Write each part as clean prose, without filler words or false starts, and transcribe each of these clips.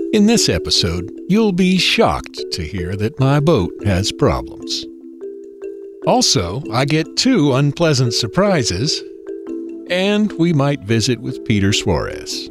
In this episode, you'll be shocked to hear that my boat has problems. Also, I get 2 unpleasant surprises, and we might visit with Peter Suarez.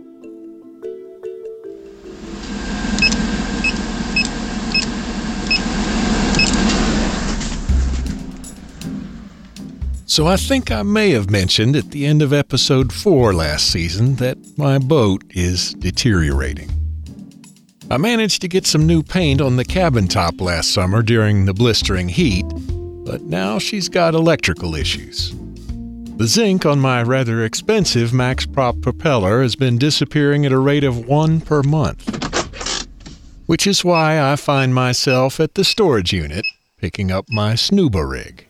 So I think I may have mentioned at the end of episode 4 last season that my boat is deteriorating. I managed to get some new paint on the cabin top last summer during the blistering heat, but now she's got electrical issues. The zinc on my rather expensive Max Prop propeller has been disappearing at a rate of 1 per month, which is why I find myself at the storage unit picking up my Snuba rig.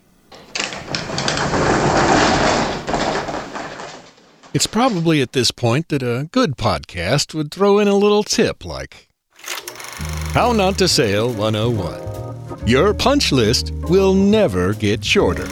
It's probably at this point that a good podcast would throw in a little tip like, How Not to Sail 101. Your punch list will never get shorter.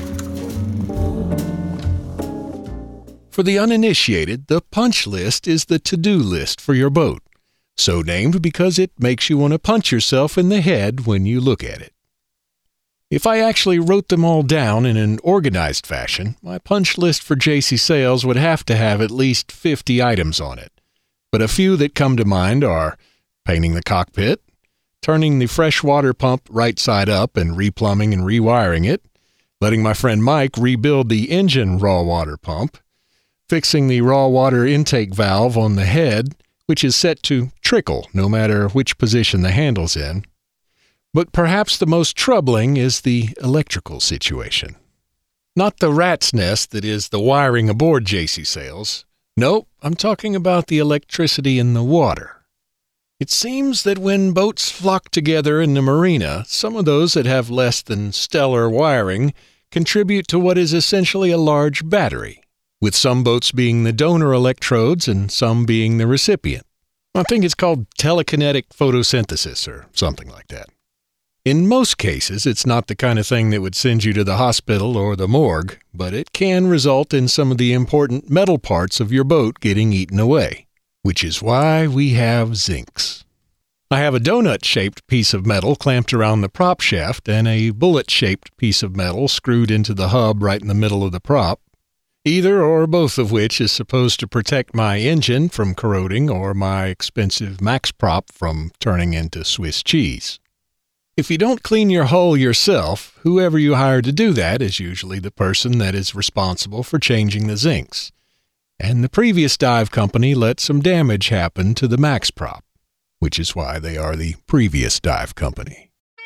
For the uninitiated, the punch list is the to-do list for your boat, so named because it makes you want to punch yourself in the head when you look at it. If I actually wrote them all down in an organized fashion, my punch list for JC Sails would have to have at least 50 items on it. But a few that come to mind are painting the cockpit, turning the freshwater pump right side up and replumbing and rewiring it, letting my friend Mike rebuild the engine raw water pump, fixing the raw water intake valve on the head, which is set to trickle no matter which position the handle's in. But perhaps the most troubling is the electrical situation. Not the rat's nest that is the wiring aboard JC Sails. Nope, I'm talking about the electricity in the water. It seems that when boats flock together in the marina, some of those that have less than stellar wiring contribute to what is essentially a large battery, with some boats being the donor electrodes and some being the recipient. I think it's called telekinetic photosynthesis or something like that. In most cases, it's not the kind of thing that would send you to the hospital or the morgue, but it can result in some of the important metal parts of your boat getting eaten away, which is why we have zincs. I have a donut-shaped piece of metal clamped around the prop shaft and a bullet-shaped piece of metal screwed into the hub right in the middle of the prop, either or both of which is supposed to protect my engine from corroding or my expensive Max Prop from turning into Swiss cheese. If you don't clean your hull yourself, whoever you hire to do that is usually the person that is responsible for changing the zincs. And the previous dive company let some damage happen to the Max Prop, which is why they are the previous dive company.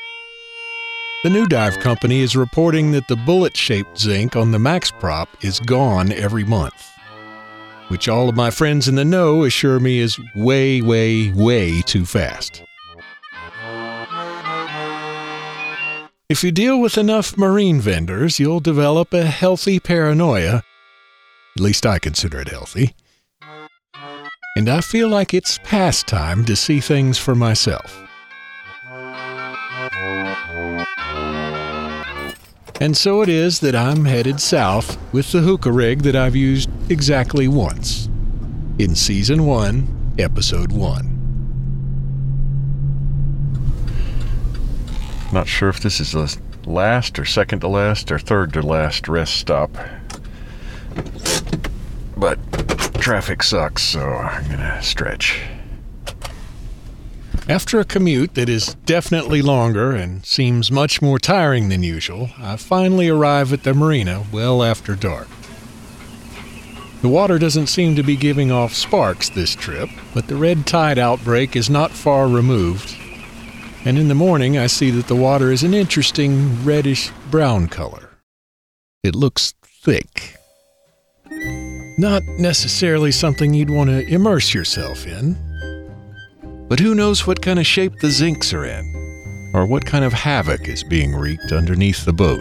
The new dive company is reporting that the bullet-shaped zinc on the Max Prop is gone every month, which all of my friends in the know assure me is way, way, way too fast. If you deal with enough marine vendors, you'll develop a healthy paranoia. At least I consider it healthy. And I feel like it's past time to see things for myself. And so it is that I'm headed south with the hookah rig that I've used exactly once. In Season 1, Episode 1. Not sure if this is the last or second to last or third to last rest stop. But traffic sucks, so I'm gonna stretch. After a commute that is definitely longer and seems much more tiring than usual, I finally arrive at the marina well after dark. The water doesn't seem to be giving off sparks this trip, but the red tide outbreak is not far removed. And in the morning, I see that the water is an interesting reddish-brown color. It looks thick. Not necessarily something you'd want to immerse yourself in. But who knows what kind of shape the zincs are in, or what kind of havoc is being wreaked underneath the boat.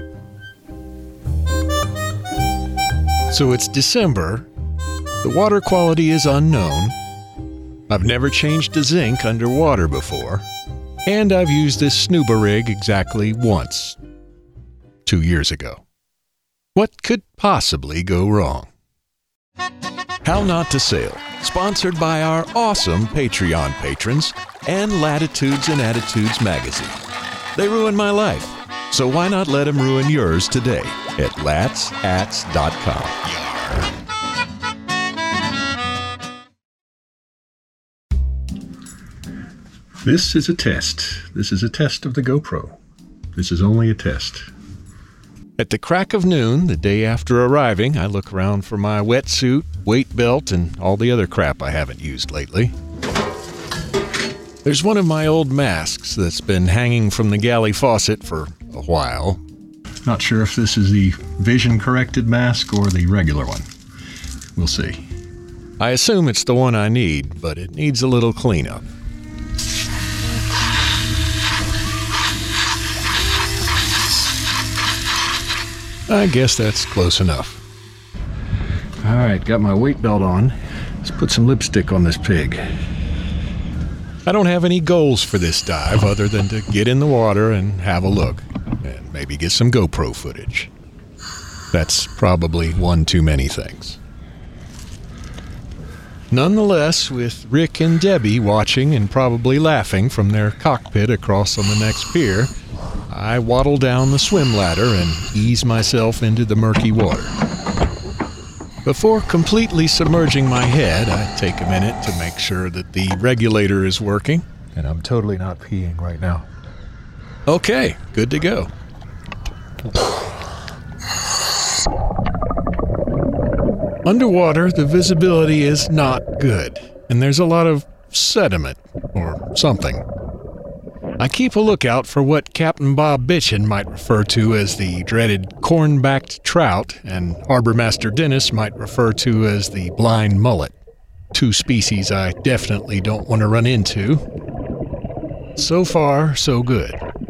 So it's December. The water quality is unknown. I've never changed a zinc underwater before. And I've used this Snuba rig exactly once, 2 years ago. What could possibly go wrong? How Not to Sail, Sponsored by our awesome Patreon patrons and Latitudes and Attitudes magazine. They ruin my life, so why not let them ruin yours today at latsats.com. This is a test. This is a test of the GoPro. This is only a test. At the crack of noon, the day after arriving, I look around for my wetsuit, weight belt, and all the other crap I haven't used lately. There's one of my old masks that's been hanging from the galley faucet for a while. Not sure if this is the vision-corrected mask or the regular one. We'll see. I assume it's the one I need, but it needs a little cleanup. I guess that's close enough. All right, got my weight belt on. Let's put some lipstick on this pig. I don't have any goals for this dive other than to get in the water and have a look, and maybe get some GoPro footage. That's probably one too many things. Nonetheless, with Rick and Debbie watching and probably laughing from their cockpit across on the next pier, I waddle down the swim ladder and ease myself into the murky water. Before completely submerging my head, I take a minute to make sure that the regulator is working, and I'm totally not peeing right now. Okay, good to go. Underwater, the visibility is not good, and there's a lot of sediment, or something. I keep a lookout for what Captain Bob Bitchin might refer to as the dreaded corn-backed trout, and Harbor Master Dennis might refer to as the blind mullet. Two species I definitely don't want to run into. So far, so good.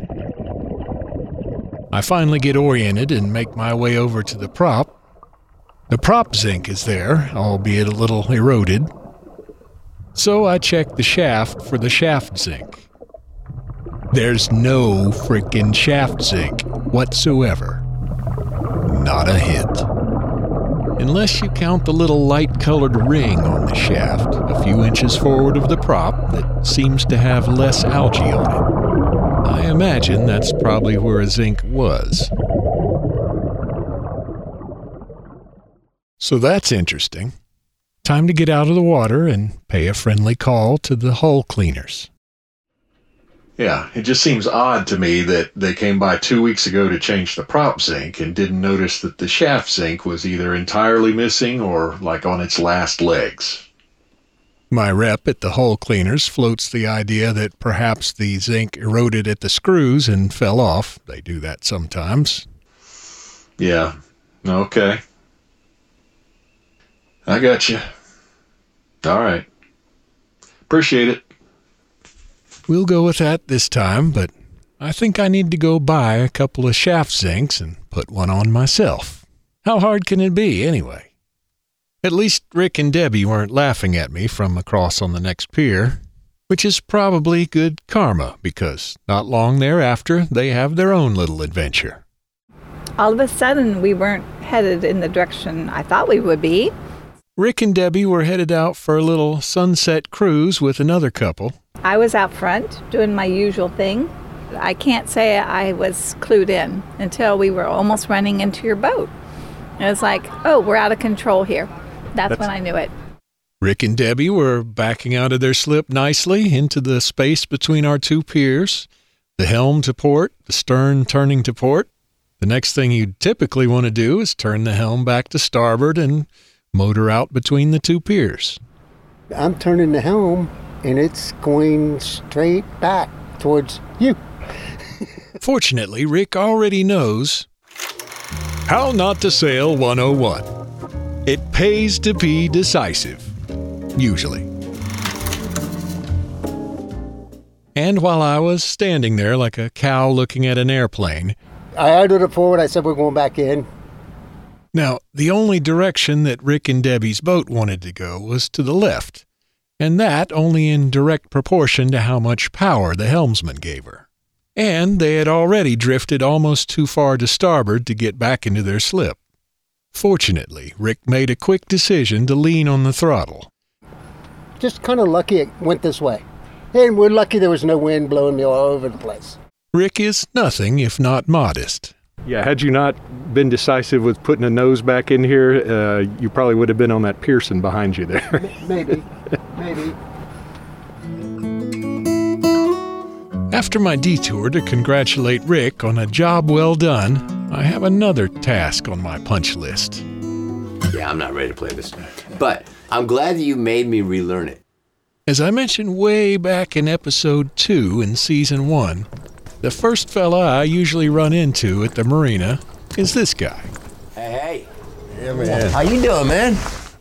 I finally get oriented and make my way over to the prop. The prop zinc is there, albeit a little eroded. So I check the shaft for the shaft zinc. There's no frickin' shaft zinc whatsoever. Not a hint. Unless you count the little light-colored ring on the shaft, a few inches forward of the prop, that seems to have less algae on it. I imagine that's probably where a zinc was. So that's interesting. Time to get out of the water and pay a friendly call to the hull cleaners. Yeah, it just seems odd to me that they came by 2 weeks ago to change the prop zinc and didn't notice that the shaft zinc was either entirely missing or like on its last legs. My rep at the hull cleaners floats the idea that perhaps the zinc eroded at the screws and fell off. They do that sometimes. Yeah, okay. I got you. All right. Appreciate it. We'll go with that this time, but I think I need to go buy a couple of shaft zincs and put one on myself. How hard can it be, anyway? At least Rick and Debbie weren't laughing at me from across on the next pier, which is probably good karma, because not long thereafter, they have their own little adventure. All of a sudden, we weren't headed in the direction I thought we would be. Rick and Debbie were headed out for a little sunset cruise with another couple. I was out front doing my usual thing. I can't say I was clued in until we were almost running into your boat. It was like, oh, we're out of control here. That's when I knew it. Rick and Debbie were backing out of their slip nicely into the space between our two piers, the helm to port, the stern turning to port. The next thing you'd typically want to do is turn the helm back to starboard and motor out between the two piers. I'm turning the helm, and it's going straight back towards you. Fortunately, Rick already knows how not to sail 101. It pays to be decisive, usually. And while I was standing there like a cow looking at an airplane, I idled it forward. I said, we're going back in. Now, the only direction that Rick and Debbie's boat wanted to go was to the left, and that only in direct proportion to how much power the helmsman gave her. And they had already drifted almost too far to starboard to get back into their slip. Fortunately, Rick made a quick decision to lean on the throttle. just kind of lucky it went this way. And we're lucky there was no wind blowing me all over the place. Rick is nothing if not modest. Yeah, had you not been decisive with putting a nose back in here, you probably would have been on that Pearson behind you there. Maybe. After my detour to congratulate Rick on a job well done, I have another task on my punch list. Yeah, I'm not ready to play this. But I'm glad that you made me relearn it. As I mentioned way back in episode 2 in season 1, the first fella I usually run into at the marina is this guy. Hey. Yeah, man. How you doing, man?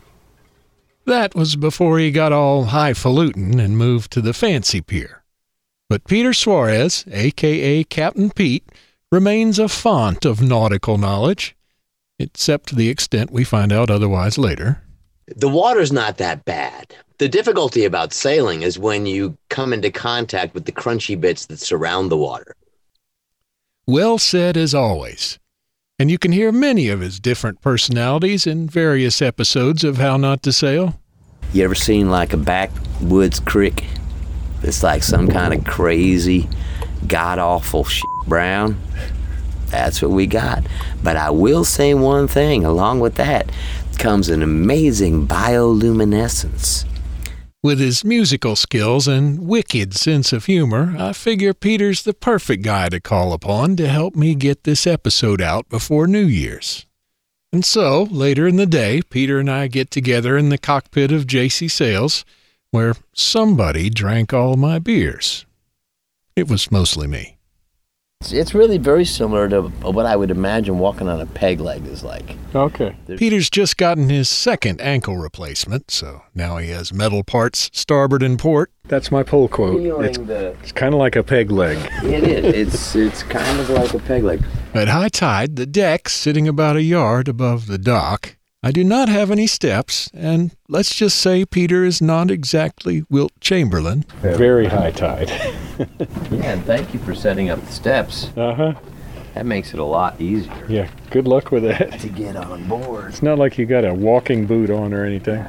That was before he got all highfalutin and moved to the fancy pier. But Peter Suarez, a.k.a. Captain Pete, remains a font of nautical knowledge, except to the extent we find out otherwise later. The water's not that bad. The difficulty about sailing is when you come into contact with the crunchy bits that surround the water. Well said as always. And you can hear many of his different personalities in various episodes of How Not to Sail. You ever seen like a backwoods creek? It's like some kind of crazy, god-awful shit brown. That's what we got. But I will say one thing, along with that comes an amazing bioluminescence. With his musical skills and wicked sense of humor, I figure Peter's the perfect guy to call upon to help me get this episode out before New Year's. And so, later in the day, Peter and I get together in the cockpit of JC Sails, where somebody drank all my beers. It was mostly me. It's really very similar to what I would imagine walking on a peg leg is like. Okay. Peter's just gotten his second ankle replacement, so now he has metal parts starboard and port. That's my pull quote. It's kind of like a peg leg. It is. It's kind of like a peg leg. At high tide, the deck's sitting about a yard above the dock. I do not have any steps, and let's just say Peter is not exactly Wilt Chamberlain. Very high tide. Yeah, and thank you for setting up the steps. Uh-huh. That makes it a lot easier. Yeah, good luck with that. To get on board. It's not like you got a walking boot on or anything.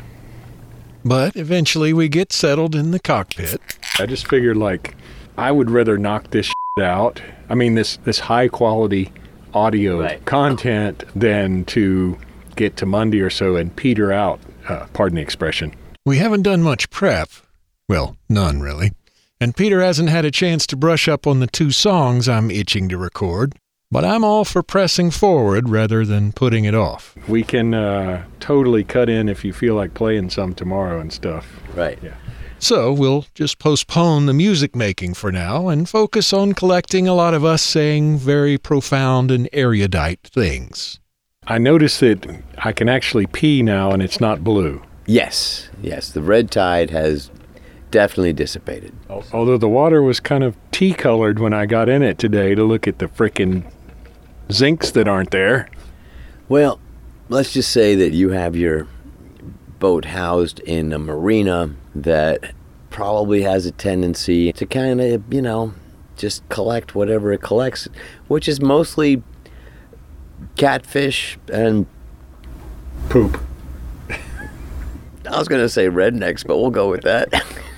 But eventually we get settled in the cockpit. I just figured, like, I would rather knock this out. I mean, this high-quality audio content than to get to Monday or so and peter out, pardon the expression. We haven't done much prep. Well, none, really. And Peter hasn't had a chance to brush up on the 2 songs I'm itching to record. But I'm all for pressing forward rather than putting it off. We can totally cut in if you feel like playing some tomorrow and stuff. Right. Yeah. So we'll just postpone the music making for now and focus on collecting a lot of us saying very profound and erudite things. I noticed that I can actually pee now and it's not blue. Yes. The red tide has definitely dissipated. Although the water was kind of tea-colored when I got in it today to look at the frickin' zincs that aren't there. Well, let's just say that you have your boat housed in a marina that probably has a tendency to kind of, just collect whatever it collects, which is mostly catfish and poop. I was going to say rednecks, but we'll go with that.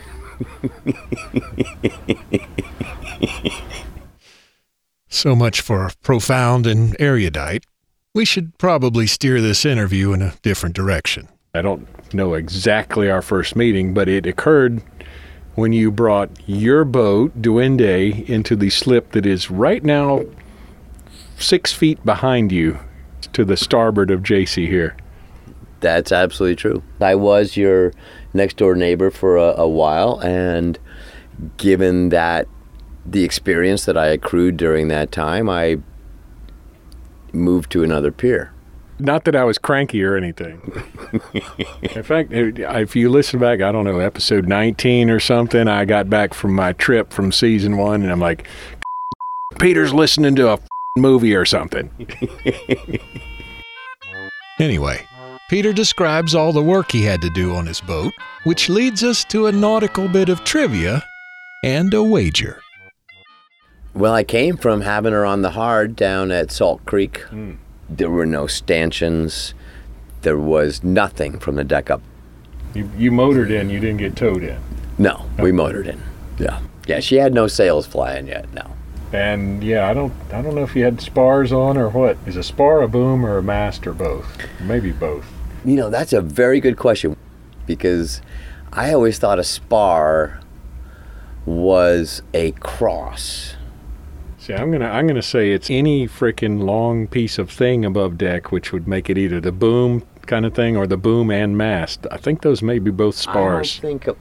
So much for profound and erudite. We should probably steer this interview in a different direction. I don't know exactly our first meeting, but it occurred when you brought your boat, Duende, into the slip that is right now 6 feet behind you to the starboard of JC here. That's absolutely true. I was your next door neighbor for a while, and given that the experience that I accrued during that time, I moved to another pier. Not that I was cranky or anything. In fact, if you listen back, I don't know, episode 19 or something, I got back from my trip from season 1, and I'm like, Peter's listening to a movie or something. Anyway, Peter describes all the work he had to do on his boat, which leads us to a nautical bit of trivia and a wager. Well, I came from having her on the hard down at Salt Creek. There were no stanchions. There was nothing from the deck up. You motored in, you didn't get towed in. No, we motored in. Yeah. Yeah, she had no sails flying yet, no. And yeah, I don't know if you had spars on or what. Is a spar a boom or a mast or both? Maybe both. You know, that's a very good question, because I always thought a spar was a cross. See, I'm gonna say it's any frickin' long piece of thing above deck, which would make it either the boom kind of thing or the boom and mast. I think those may be both spars.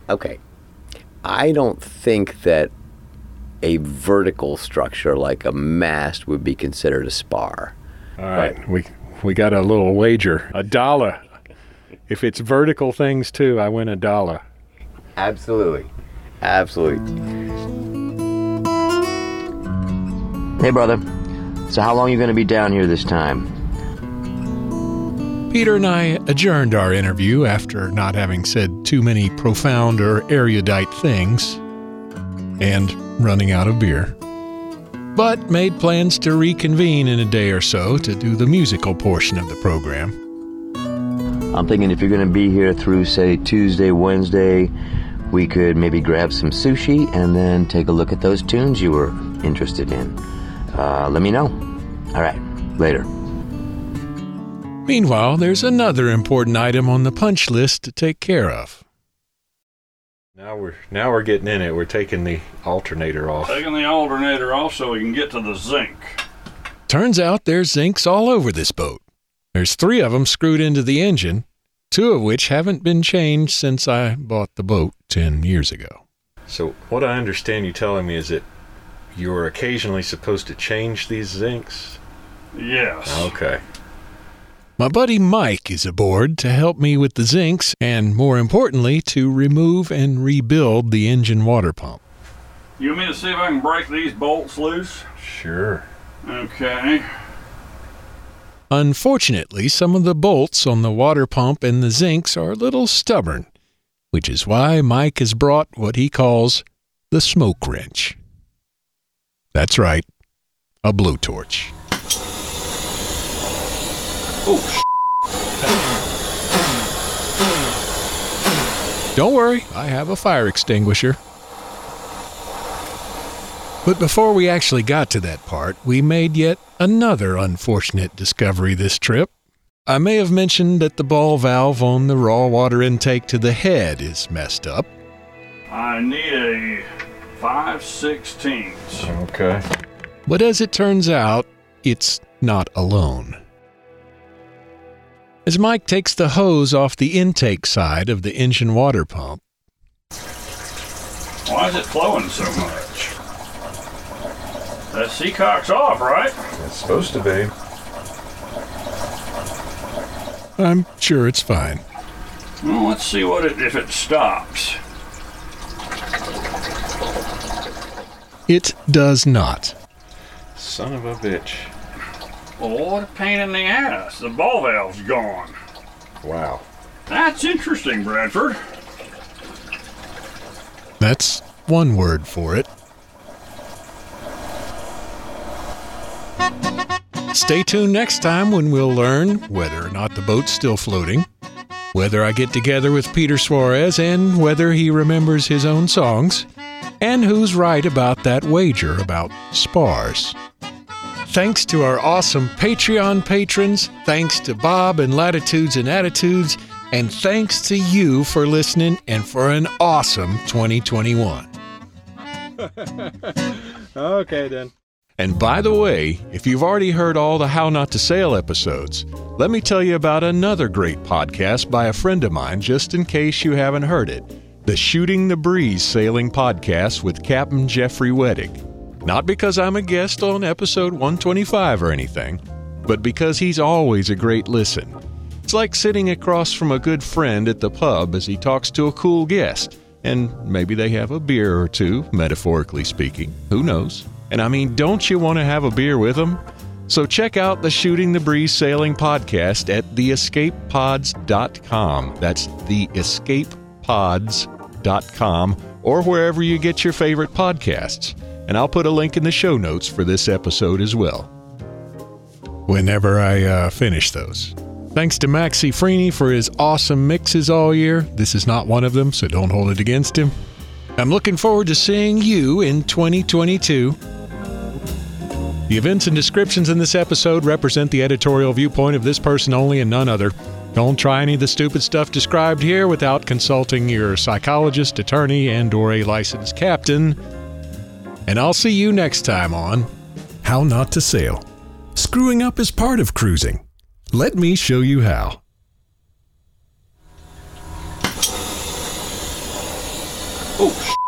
I don't think that a vertical structure like a mast would be considered a spar. All right, we got a little wager, $1. If it's vertical things too, I win $1. Absolutely. Hey, brother. So how long are you going to be down here this time? Peter and I adjourned our interview after not having said too many profound or erudite things and running out of beer, but made plans to reconvene in a day or so to do the musical portion of the program. I'm thinking if you're going to be here through, say, Tuesday, Wednesday, we could maybe grab some sushi and then take a look at those tunes you were interested in. Let me know. All right, later. Meanwhile, there's another important item on the punch list to take care of. Now we're getting in it. We're taking the alternator off. Taking the alternator off so we can get to the zinc. Turns out there's zincs all over this boat. There's 3 of them screwed into the engine, 2 of which haven't been changed since I bought the boat 10 years ago. So what I understand you telling me is that you're occasionally supposed to change these zincs? Yes. Okay. My buddy Mike is aboard to help me with the zincs and, more importantly, to remove and rebuild the engine water pump. You want me to see if I can break these bolts loose? Sure. Okay. Unfortunately, some of the bolts on the water pump and the zincs are a little stubborn, which is why Mike has brought what he calls the smoke wrench. That's right, a blowtorch. Oh, Don't worry, I have a fire extinguisher. But before we actually got to that part, we made yet another unfortunate discovery this trip. I may have mentioned that the ball valve on the raw water intake to the head is messed up. I need a 5/16. Okay. But as it turns out, it's not alone. As Mike takes the hose off the intake side of the engine water pump, Why is it flowing so much? That seacock's off, right? It's supposed to be. I'm sure it's fine. Well, let's see if it stops. It does not. Son of a bitch. Well, what a pain in the ass. The ball valve's gone. Wow. That's interesting, Bradford. That's one word for it. Stay tuned next time when we'll learn whether or not the boat's still floating, whether I get together with Peter Suarez and whether he remembers his own songs, and who's right about that wager about spars. Thanks to our awesome Patreon patrons, thanks to Bob and Latitudes and Attitudes, and thanks to you for listening and for an awesome 2021. Okay, then. And by the way, if you've already heard all the How Not to Sail episodes, let me tell you about another great podcast by a friend of mine, just in case you haven't heard it. The Shooting the Breeze Sailing Podcast with Captain Jeffrey Weddick. Not because I'm a guest on episode 125 or anything, but because he's always a great listen. It's like sitting across from a good friend at the pub as he talks to a cool guest, and maybe they have a beer or two, metaphorically speaking. Who knows? And I mean, don't you want to have a beer with them? So check out the Shooting the Breeze Sailing Podcast at theescapepods.com. That's theescapepods.com, or wherever you get your favorite podcasts. And I'll put a link in the show notes for this episode as well. Whenever I finish those. Thanks to Maxie Freeney for his awesome mixes all year. This is not one of them, so don't hold it against him. I'm looking forward to seeing you in 2022. The events and descriptions in this episode represent the editorial viewpoint of this person only and none other. Don't try any of the stupid stuff described here without consulting your psychologist, attorney, and/or a licensed captain. And I'll see you next time on How Not to Sail. Screwing up is part of cruising. Let me show you how. Oh,